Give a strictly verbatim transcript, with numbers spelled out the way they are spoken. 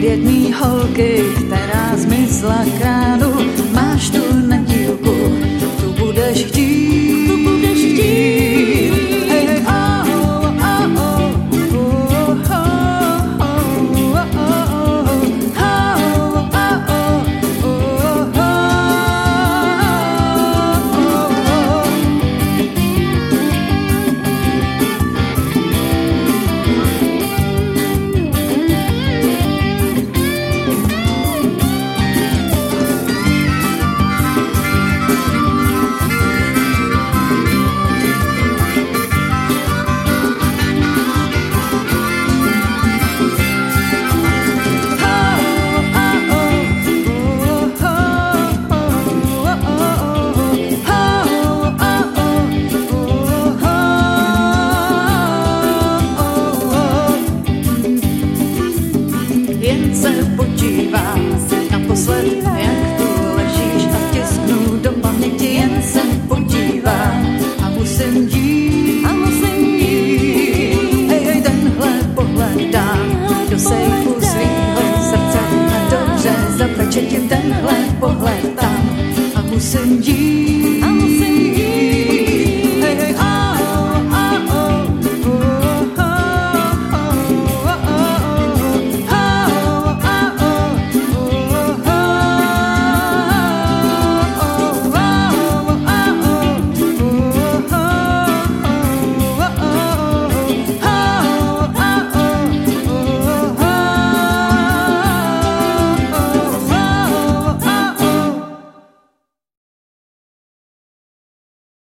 pět mý holky, která zmizla kránu, máš tu na dílku, tu budeš chtít, tu budeš chtít. Hey, hey, oh, oh, oh, oh, oh, oh, oh, jen se podívám naposled, jak tu ležíš a tisknu do paměti, jen se podívám a musím dít, a musím dít. Hej, hej, tenhle pohled dám do sejfu svýho srdce a dobře zapečetím tenhle pohled tam a musím dít.